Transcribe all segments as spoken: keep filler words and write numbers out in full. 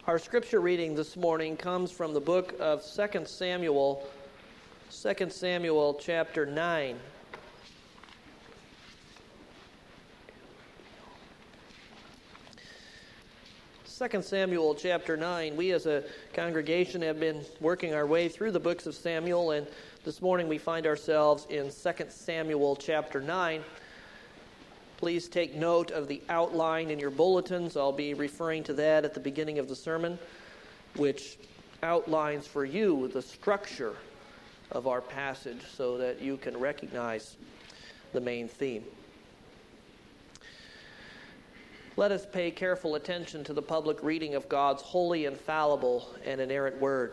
Our scripture reading this morning comes from the book of Second Samuel, Second Samuel chapter nine. Second Samuel chapter nine. We as a congregation have been working our way through the books of Samuel, and this morning we find ourselves in Second Samuel chapter nine. Please take note of the outline in your bulletins. I'll be referring to that at the beginning of the sermon, which outlines for you the structure of our passage so that you can recognize the main theme. Let us pay careful attention to the public reading of God's holy, infallible, and inerrant word.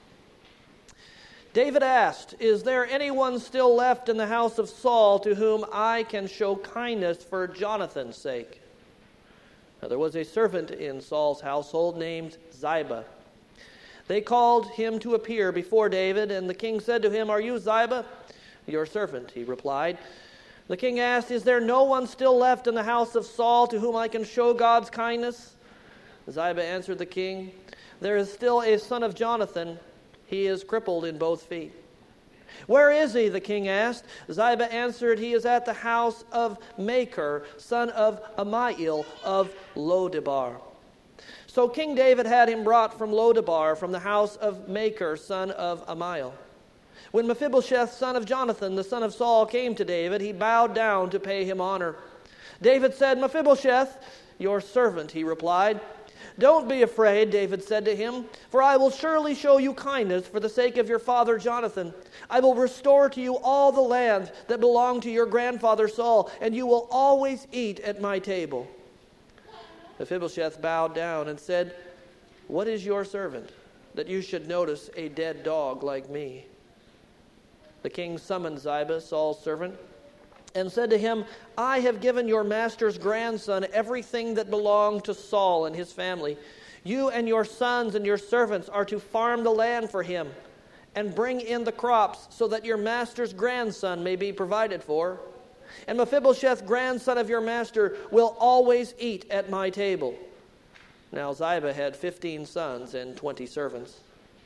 David asked, "Is there anyone still left in the house of Saul to whom I can show kindness for Jonathan's sake?" Now, there was a servant in Saul's household named Ziba. They called him to appear before David, and the king said to him, "Are you Ziba?" "Your servant," he replied. The king asked, "Is there no one still left in the house of Saul to whom I can show God's kindness?" Ziba answered the king, "There is still a son of Jonathan. He is crippled in both feet." "Where is he?" the king asked. Ziba answered, "He is at the house of Machir, son of Ammiel of Lodebar." So King David had him brought from Lodebar, from the house of Machir, son of Ammiel. When Mephibosheth, son of Jonathan, the son of Saul, came to David, he bowed down to pay him honor. David said, "Mephibosheth, your servant," he replied. "Don't be afraid," David said to him, "for I will surely show you kindness for the sake of your father Jonathan. I will restore to you all the land that belonged to your grandfather Saul, and you will always eat at my table." Mephibosheth bowed down and said, "What is your servant, that you should notice a dead dog like me?" The king summoned Ziba, Saul's servant, and said to him, "I have given your master's grandson everything that belonged to Saul and his family. You and your sons and your servants are to farm the land for him and bring in the crops so that your master's grandson may be provided for. And Mephibosheth, grandson of your master, will always eat at my table." Now Ziba had fifteen sons and twenty servants.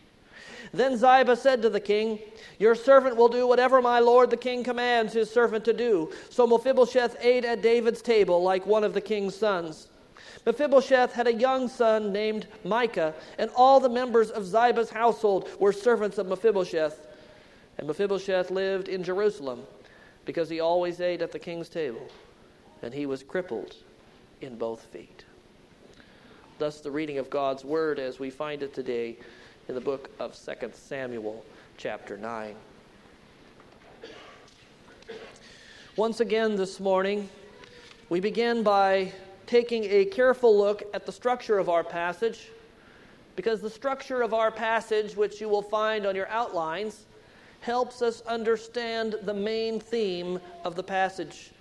Then Ziba said to the king, "Your servant will do whatever my lord the king commands his servant to do." So Mephibosheth ate at David's table like one of the king's sons. Mephibosheth had a young son named Micah, and all the members of Ziba's household were servants of Mephibosheth. And Mephibosheth lived in Jerusalem because he always ate at the king's table, and he was crippled in both feet. Thus the reading of God's word as we find it today in the book of Second Samuel, chapter nine. Once again this morning, we begin by taking a careful look at the structure of our passage, because the structure of our passage, which you will find on your outlines, helps us understand the main theme of the passage.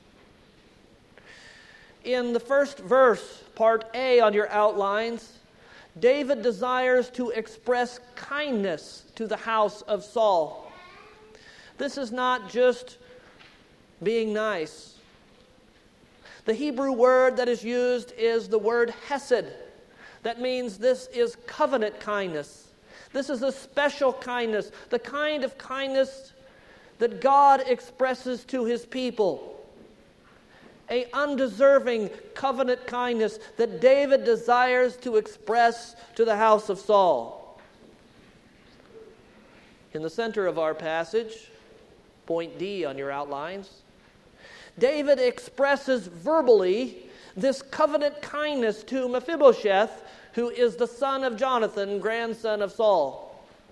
In the first verse, part A on your outlines, David desires to express kindness to the house of Saul. This is not just being nice. The Hebrew word that is used is the word hesed. That means this is covenant kindness. This is a special kindness, the kind of kindness that God expresses to his people. A undeserving covenant kindness that David desires to express to the house of Saul. In the center of our passage, point D on your outlines, David expresses verbally this covenant kindness to Mephibosheth, who is the son of Jonathan, grandson of Saul.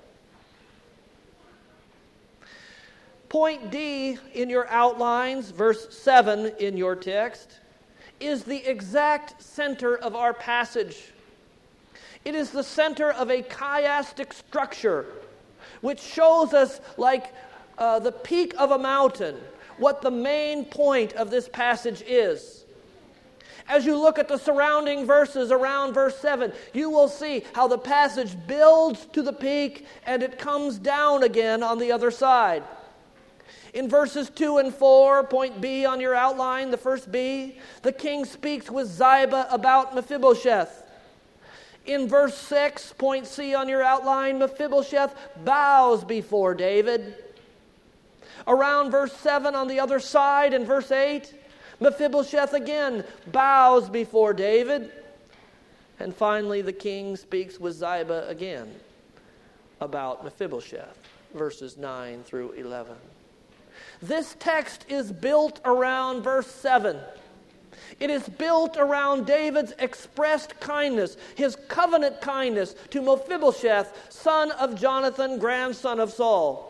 Point D in your outlines, verse seven in your text, is the exact center of our passage. It is the center of a chiastic structure, which shows us, like uh, the peak of a mountain, what the main point of this passage is. As you look at the surrounding verses around verse seven, you will see how the passage builds to the peak and it comes down again on the other side. In verses two and four, point B on your outline, the first B, the king speaks with Ziba about Mephibosheth. In verse six, point C on your outline, Mephibosheth bows before David. Around verse seven on the other side, in verse eight, Mephibosheth again bows before David. And finally, the king speaks with Ziba again about Mephibosheth, verses nine through eleven. This text is built around verse seven. It is built around David's expressed kindness, his covenant kindness to Mephibosheth, son of Jonathan, grandson of Saul.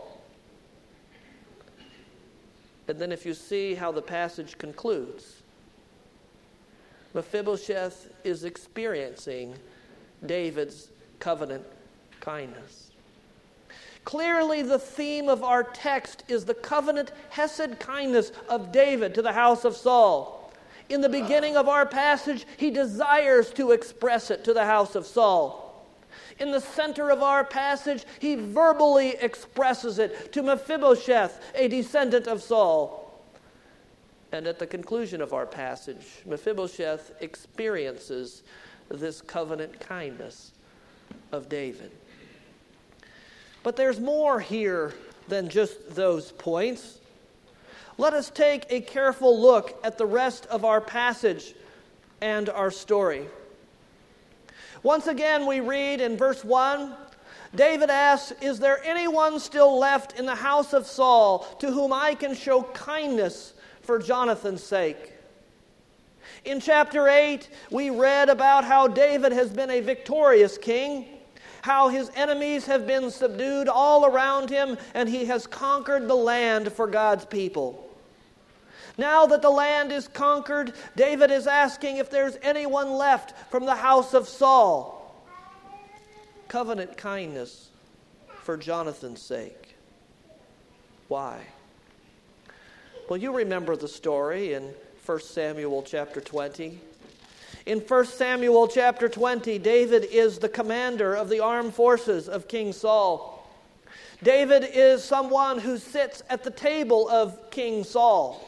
And then if you see how the passage concludes, Mephibosheth is experiencing David's covenant kindness. Clearly, the theme of our text is the covenant hesed kindness of David to the house of Saul. In the beginning of our passage, he desires to express it to the house of Saul. In the center of our passage, he verbally expresses it to Mephibosheth, a descendant of Saul. And at the conclusion of our passage, Mephibosheth experiences this covenant kindness of David. But there's more here than just those points. Let us take a careful look at the rest of our passage and our story. Once again, we read in verse one, David asks, "Is there anyone still left in the house of Saul to whom I can show kindness for Jonathan's sake?" In chapter eight, we read about how David has been a victorious king, how his enemies have been subdued all around him, and he has conquered the land for God's people. Now that the land is conquered, David is asking if there's anyone left from the house of Saul. Covenant kindness for Jonathan's sake. Why? Well, you remember the story in First Samuel chapter twenty. In First Samuel chapter twenty, David is the commander of the armed forces of King Saul. David is someone who sits at the table of King Saul.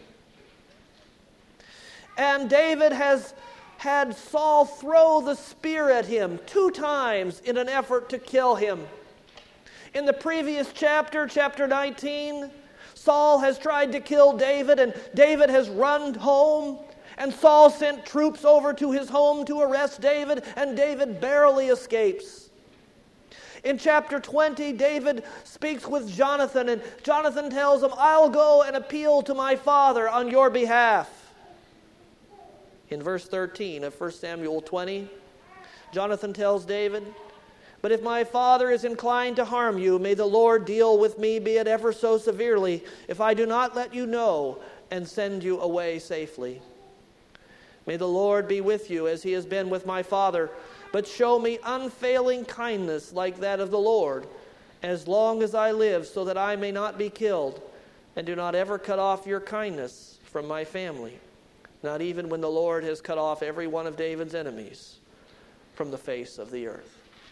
And David has had Saul throw the spear at him two times in an effort to kill him. In the previous chapter, chapter nineteen, Saul has tried to kill David, and David has run home. And Saul sent troops over to his home to arrest David, and David barely escapes. In chapter twenty, David speaks with Jonathan, and Jonathan tells him, "I'll go and appeal to my father on your behalf." In verse thirteen of First Samuel twenty, Jonathan tells David, "But if my father is inclined to harm you, may the Lord deal with me, be it ever so severely, if I do not let you know and send you away safely. May the Lord be with you as he has been with my father, but show me unfailing kindness like that of the Lord, as long as I live, so that I may not be killed, and do not ever cut off your kindness from my family, not even when the Lord has cut off every one of David's enemies from the face of the earth."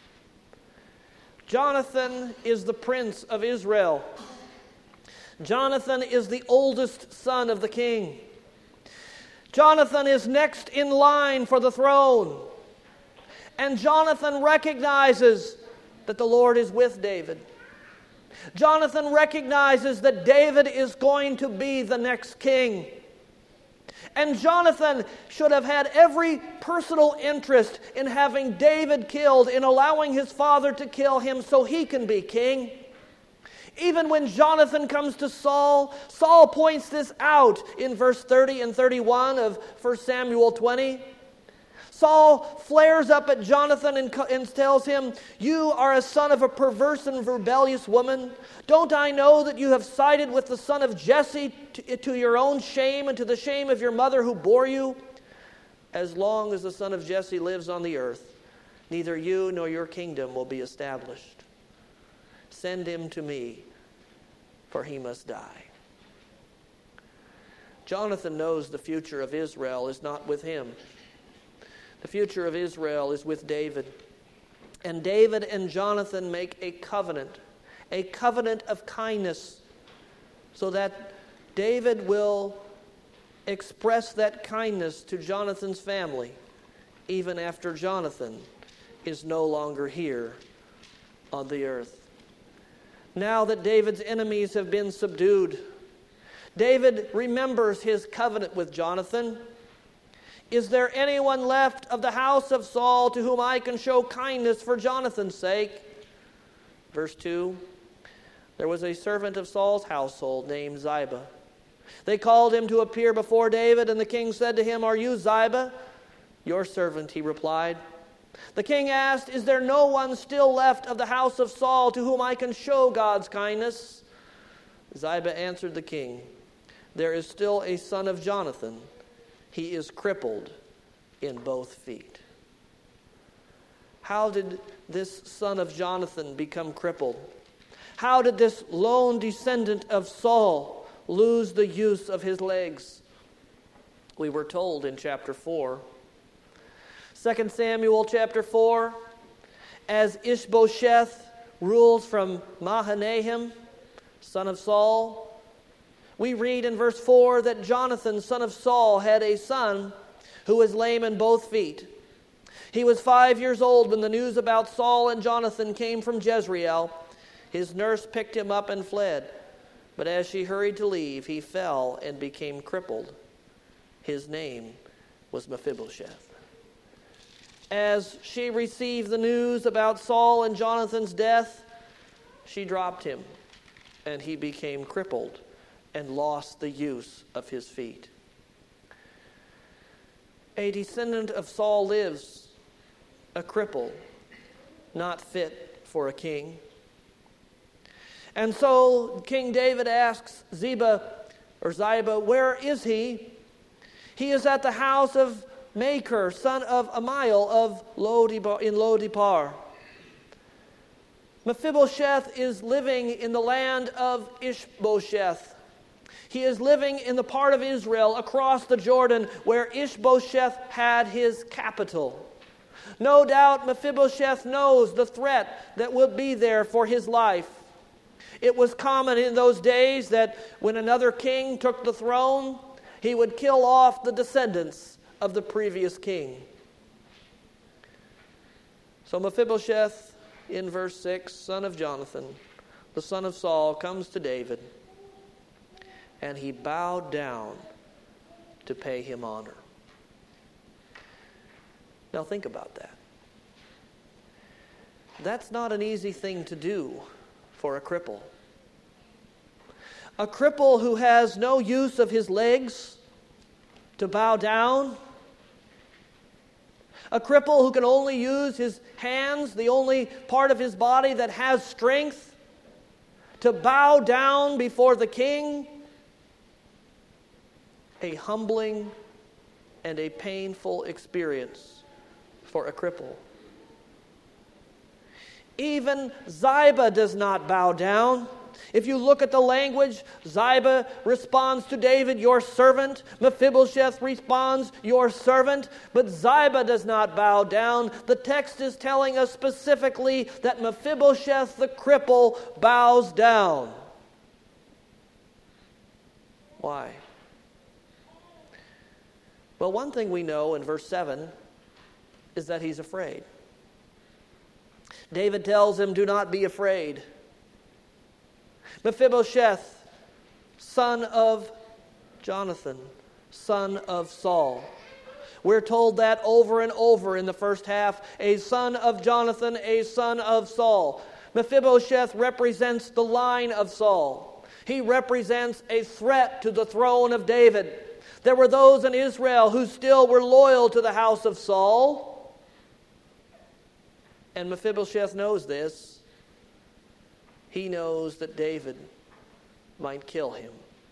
Jonathan is the prince of Israel. Jonathan is the oldest son of the king. Jonathan is next in line for the throne. And Jonathan recognizes that the Lord is with David. Jonathan recognizes that David is going to be the next king. And Jonathan should have had every personal interest in having David killed, in allowing his father to kill him so he can be king. Even when Jonathan comes to Saul, Saul points this out in verse thirty and thirty-one of First Samuel twenty. Saul flares up at Jonathan and, and tells him, "You are a son of a perverse and rebellious woman. Don't I know that you have sided with the son of Jesse to, to your own shame and to the shame of your mother who bore you? As long as the son of Jesse lives on the earth, neither you nor your kingdom will be established. Send him to me, for he must die." Jonathan knows the future of Israel is not with him. The future of Israel is with David. And David and Jonathan make a covenant, a covenant of kindness, so that David will express that kindness to Jonathan's family, even after Jonathan is no longer here on the earth. Now that David's enemies have been subdued, David remembers his covenant with Jonathan. Is there anyone left of the house of Saul to whom I can show kindness for Jonathan's sake? Verse two, there was a servant of Saul's household named Ziba. They called him to appear before David, and the king said to him, "Are you Ziba?" "Your servant," he replied. The king asked, "Is there no one still left of the house of Saul to whom I can show God's kindness?" Ziba answered the king, "There is still a son of Jonathan. He is crippled in both feet." How did this son of Jonathan become crippled? How did this lone descendant of Saul lose the use of his legs? We were told in chapter four. Second Samuel chapter four, as Ishbosheth rules from Mahanaim, son of Saul, we read in verse four that Jonathan, son of Saul, had a son who was lame in both feet. He was five years old when the news about Saul and Jonathan came from Jezreel. His nurse picked him up and fled. But as she hurried to leave, he fell and became crippled. His name was Mephibosheth. As she received the news about Saul and Jonathan's death, she dropped him, and he became crippled and lost the use of his feet. A descendant of Saul lives, a cripple, not fit for a king. And so King David asks Ziba, or Ziba, "Where is he?" "He is at the house of Machir, son of Amiel of Lo-debar, in Lo-debar." Mephibosheth is living in the land of Ishbosheth. He is living in the part of Israel across the Jordan where Ishbosheth had his capital. No doubt Mephibosheth knows the threat that will be there for his life. It was common in those days that when another king took the throne, he would kill off the descendants of the previous king. So Mephibosheth, in verse six, son of Jonathan, the son of Saul, comes to David, and he bowed down to pay him honor. Now think about that. That's not an easy thing to do for a cripple. A cripple who has no use of his legs to bow down. A cripple who can only use his hands, the only part of his body that has strength, to bow down before the king. A humbling and a painful experience for a cripple. Even Ziba does not bow down. If you look at the language, Ziba responds to David, "Your servant." Mephibosheth responds, "Your servant." But Ziba does not bow down. The text is telling us specifically that Mephibosheth, the cripple, bows down. Why? Well, one thing we know in verse seven is that he's afraid. David tells him, "Do not be afraid." Mephibosheth, son of Jonathan, son of Saul. We're told that over and over in the first half. A son of Jonathan, a son of Saul. Mephibosheth represents the line of Saul. He represents a threat to the throne of David. There were those in Israel who still were loyal to the house of Saul. And Mephibosheth knows this. He knows that David might kill him.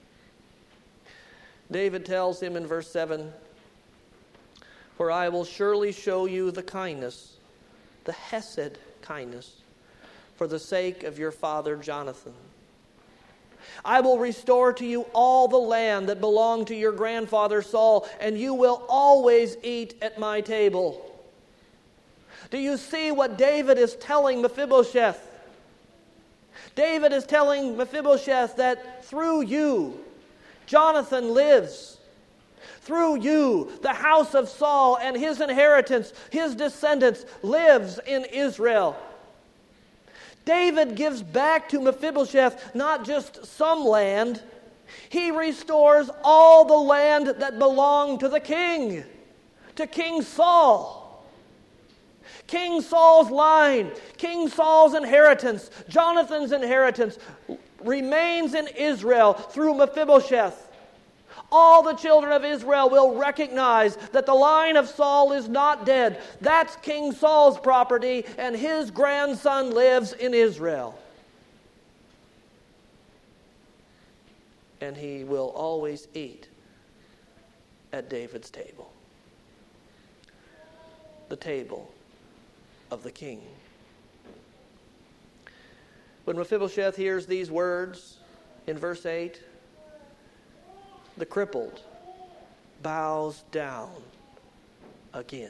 David tells him in verse seven, "For I will surely show you the kindness, the hesed kindness, for the sake of your father Jonathan. I will restore to you all the land that belonged to your grandfather Saul, and you will always eat at my table." Do you see what David is telling Mephibosheth? David is telling Mephibosheth that through you, Jonathan lives. Through you, the house of Saul and his inheritance, his descendants, lives in Israel. David gives back to Mephibosheth not just some land. He restores all the land that belonged to the king, to King Saul. King Saul's line, King Saul's inheritance, Jonathan's inheritance remains in Israel through Mephibosheth. All the children of Israel will recognize that the line of Saul is not dead. That's King Saul's property, and his grandson lives in Israel. And he will always eat at David's table. The table of the king. When Mephibosheth hears these words in verse eight, the crippled bows down again.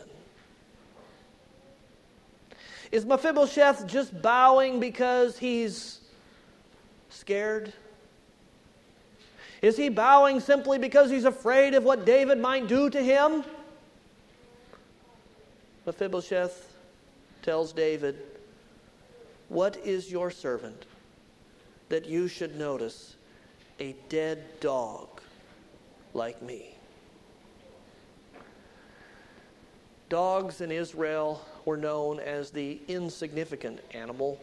Is Mephibosheth just bowing because he's scared? Is he bowing simply because he's afraid of what David might do to him? Mephibosheth tells David, "What is your servant that you should notice a dead dog like me?" Dogs in Israel were known as the insignificant animal.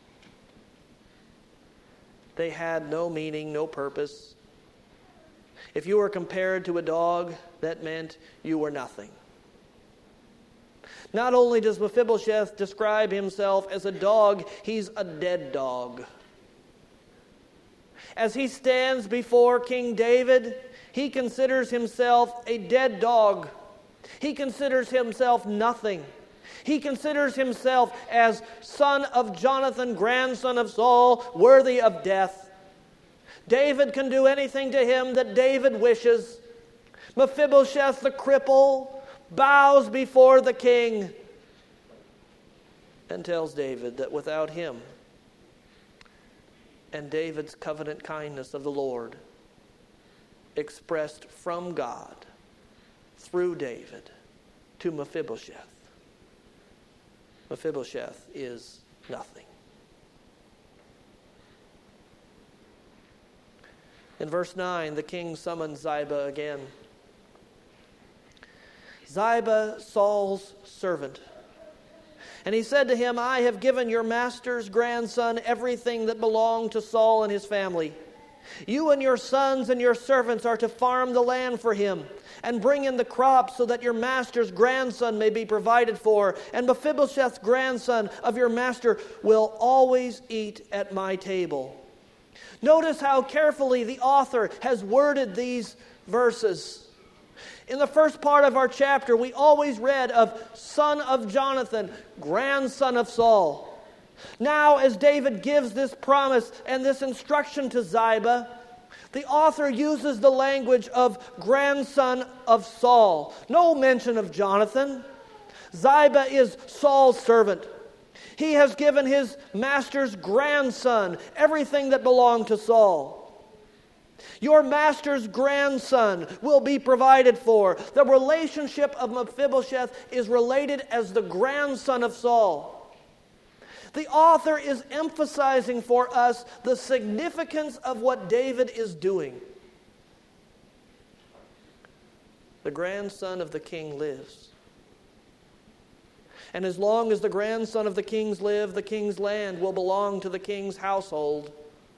They had no meaning, no purpose. If you were compared to a dog, that meant you were nothing. Not only does Mephibosheth describe himself as a dog, he's a dead dog. As he stands before King David, he considers himself a dead dog. He considers himself nothing. He considers himself as son of Jonathan, grandson of Saul, worthy of death. David can do anything to him that David wishes. Mephibosheth, the cripple, bows before the king and tells David that without him and David's covenant kindness of the Lord expressed from God through David to Mephibosheth, Mephibosheth is nothing. In verse nine, the king summons Ziba again. Ziba, Saul's servant. And he said to him, "I have given your master's grandson everything that belonged to Saul and his family. You and your sons and your servants are to farm the land for him and bring in the crops so that your master's grandson may be provided for. And Mephibosheth's grandson of your master will always eat at my table." Notice how carefully the author has worded these verses. In the first part of our chapter, we always read of son of Jonathan, grandson of Saul. Now, as David gives this promise and this instruction to Ziba, the author uses the language of grandson of Saul. No mention of Jonathan. Ziba is Saul's servant. He has given his master's grandson everything that belonged to Saul. Your master's grandson will be provided for. The relationship of Mephibosheth is related as the grandson of Saul. The author is emphasizing for us the significance of what David is doing. The grandson of the king lives. And as long as the grandson of the kings live, the king's land will belong to the king's household.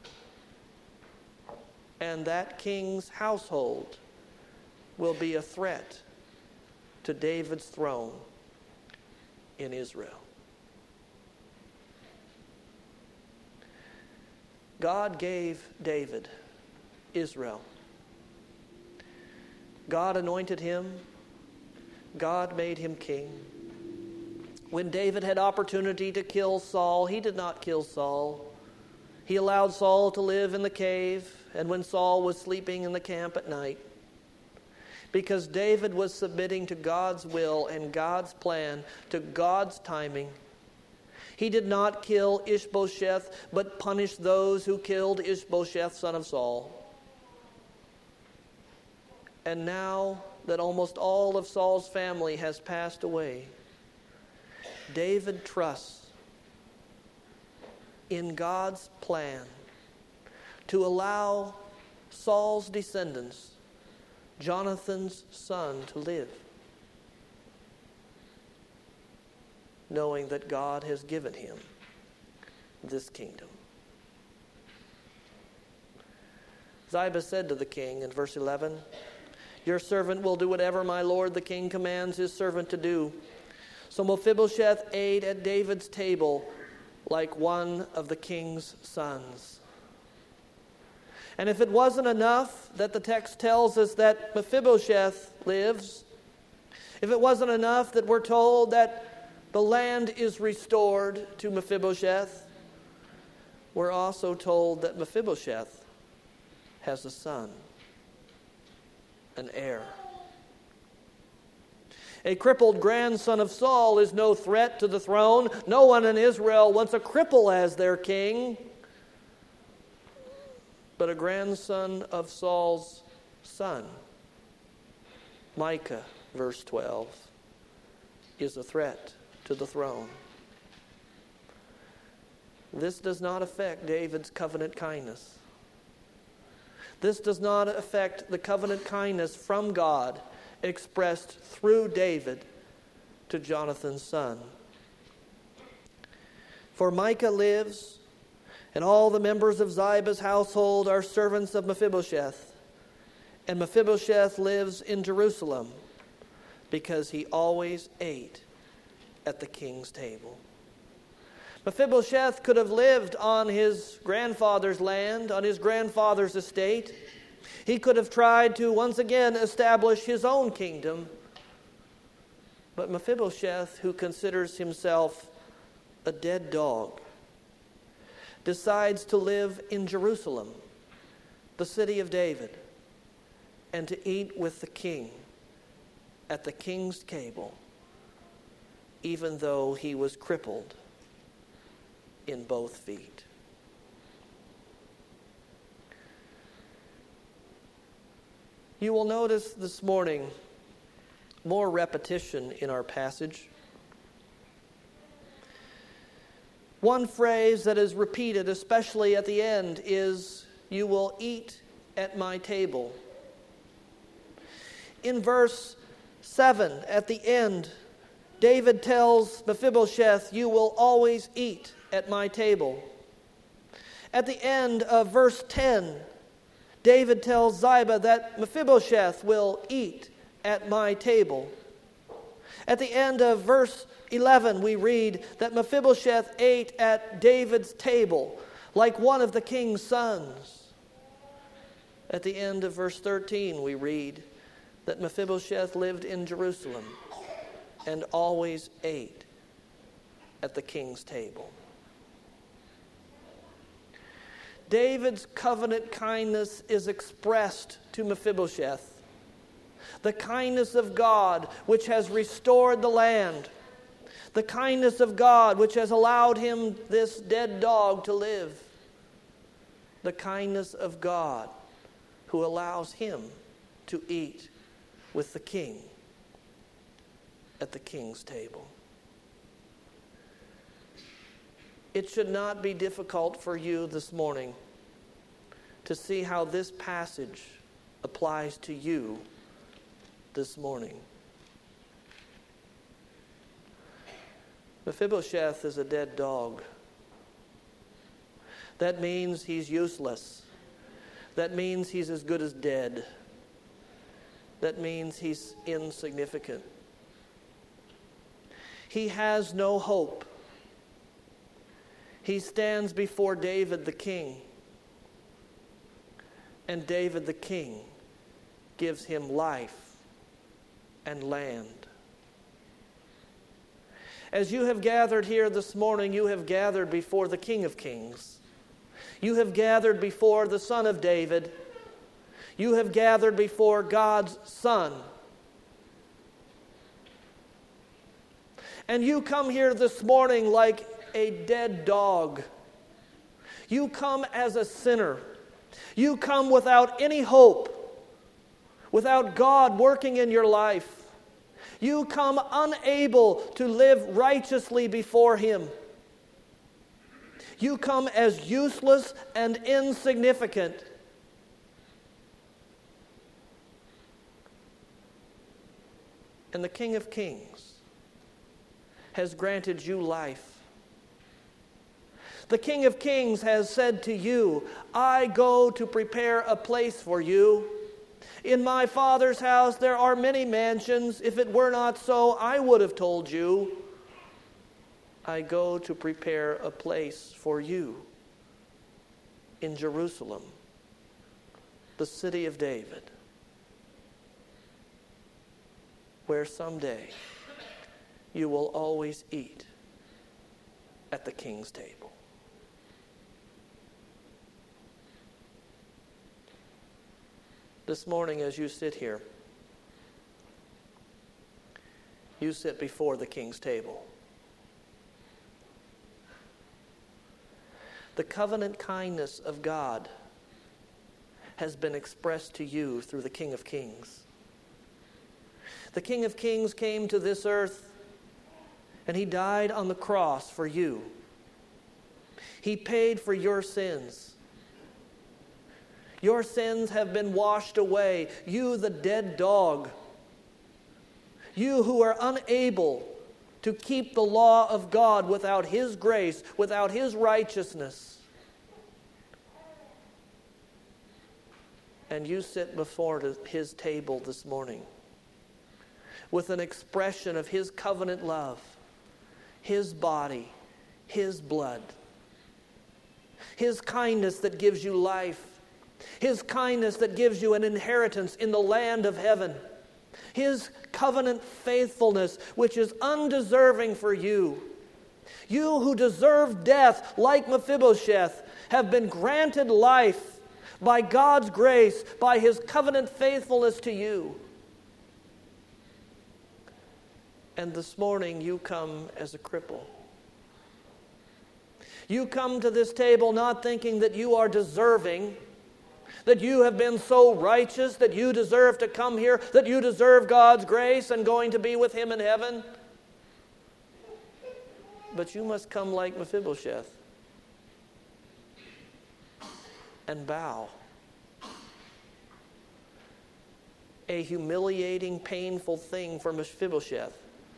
And that king's household will be a threat to David's throne in Israel. God gave David Israel. God anointed him. God made him king. When David had opportunity to kill Saul, he did not kill Saul. He allowed Saul to live in the cave, and when Saul was sleeping in the camp at night, because David was submitting to God's will and God's plan, to God's timing. He did not kill Ishbosheth, but punished those who killed Ishbosheth, son of Saul. And now that almost all of Saul's family has passed away, David trusts in God's plan to allow Saul's descendants, Jonathan's son, to live, knowing that God has given him this kingdom. Ziba said to the king in verse eleven, "Your servant will do whatever my lord the king commands his servant to do." So Mephibosheth ate at David's table like one of the king's sons. And if it wasn't enough that the text tells us that Mephibosheth lives, if it wasn't enough that we're told that the land is restored to Mephibosheth, we're also told that Mephibosheth has a son, an heir. A crippled grandson of Saul is no threat to the throne. No one in Israel wants a cripple as their king. But a grandson of Saul's son, Micah, verse twelve, is a threat to the throne. This does not affect David's covenant kindness. This does not affect the covenant kindness from God expressed through David to Jonathan's son. For Micah lives, and all the members of Ziba's household are servants of Mephibosheth. And Mephibosheth lives in Jerusalem because he always ate at the king's table. Mephibosheth could have lived on his grandfather's land, on his grandfather's estate. He could have tried to once again establish his own kingdom. But Mephibosheth, who considers himself a dead dog, decides to live in Jerusalem, the city of David, and to eat with the king at the king's table, even though he was crippled in both feet. You will notice this morning more repetition in our passage. One phrase that is repeated, especially at the end, is, "You will eat at my table." In verse seven, at the end, David tells Mephibosheth, "You will always eat at my table." At the end of verse ten, David tells Ziba that Mephibosheth will eat at my table. At the end of verse eleven, we read that Mephibosheth ate at David's table like one of the king's sons. At the end of verse thirteen, we read that Mephibosheth lived in Jerusalem and always ate at the king's table. David's covenant kindness is expressed to Mephibosheth. The kindness of God which has restored the land. The kindness of God which has allowed him, this dead dog, to live. The kindness of God who allows him to eat with the king at the king's table. It should not be difficult for you this morning to see how this passage applies to you this morning. Mephibosheth is a dead dog. That means he's useless. That means he's as good as dead. That means he's insignificant. He has no hope. He stands before David the king. And David the king gives him life and land. As you have gathered here this morning, you have gathered before the King of Kings. You have gathered before the Son of David. You have gathered before God's Son. And you come here this morning like a dead dog. You come as a sinner. You come without any hope, without God working in your life. You come unable to live righteously before Him. You come as useless and insignificant. And the King of Kings has granted you life. The King of Kings has said to you, I go to prepare a place for you. In my Father's house there are many mansions. If it were not so, I would have told you. I go to prepare a place for you in Jerusalem, the city of David, where someday you will always eat at the King's table. This morning, as you sit here, you sit before the King's table. The covenant kindness of God has been expressed to you through the King of Kings. The King of Kings came to this earth and He died on the cross for you. He paid for your sins. Your sins have been washed away. You, the dead dog. You who are unable to keep the law of God without His grace, without His righteousness. And you sit before His table this morning with an expression of His covenant love, His body, His blood, His kindness that gives you life, His kindness that gives you an inheritance in the land of heaven, His covenant faithfulness which is undeserving for you. You who deserve death like Mephibosheth have been granted life by God's grace, by His covenant faithfulness to you. And this morning you come as a cripple. You come to this table not thinking that you are deserving, that you have been so righteous, that you deserve to come here, that you deserve God's grace and going to be with Him in heaven. But you must come like Mephibosheth and bow. A humiliating, painful thing for Mephibosheth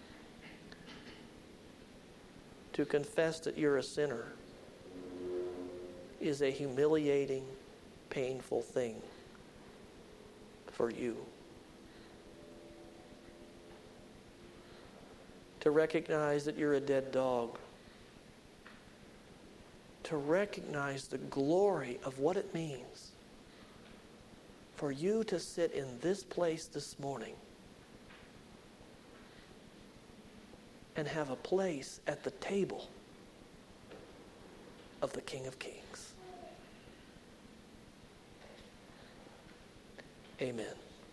to confess that you're a sinner is a humiliating, painful thing for you. To recognize that you're a dead dog. To recognize the glory of what it means for you to sit in this place this morning and have a place at the table of the King of Kings. Amen.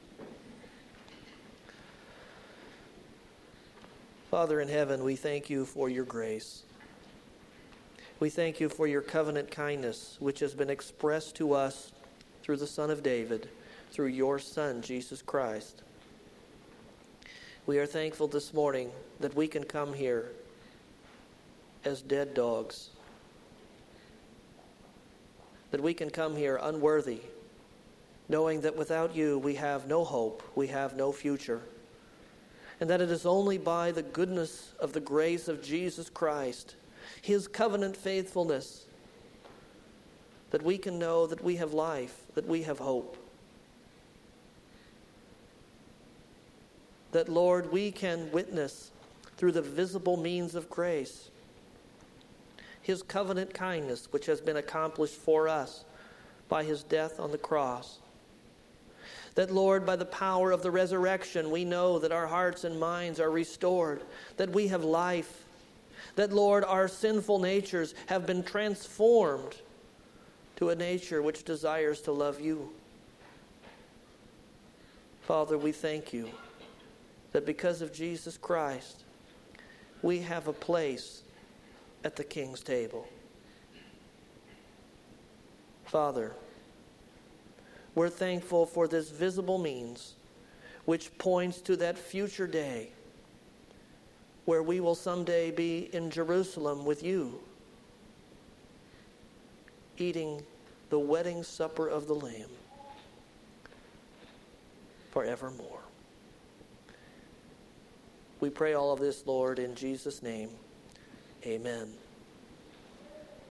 Father in heaven, we thank you for your grace. We thank you for your covenant kindness, which has been expressed to us through the Son of David, through your Son, Jesus Christ. We are thankful this morning that we can come here as dead dogs, that we can come here unworthy, knowing that without you we have no hope, we have no future, and that it is only by the goodness of the grace of Jesus Christ, His covenant faithfulness, that we can know that we have life, that we have hope. That, Lord, we can witness through the visible means of grace His covenant kindness, which has been accomplished for us by His death on the cross. That, Lord, by the power of the resurrection, we know that our hearts and minds are restored, that we have life, that, Lord, our sinful natures have been transformed to a nature which desires to love you. Father, we thank you that because of Jesus Christ, we have a place at the King's table. Father, We're thankful for this visible means, which points to that future day where we will someday be in Jerusalem with you, eating the wedding supper of the Lamb forevermore. We pray all of this, Lord, in Jesus' name. Amen.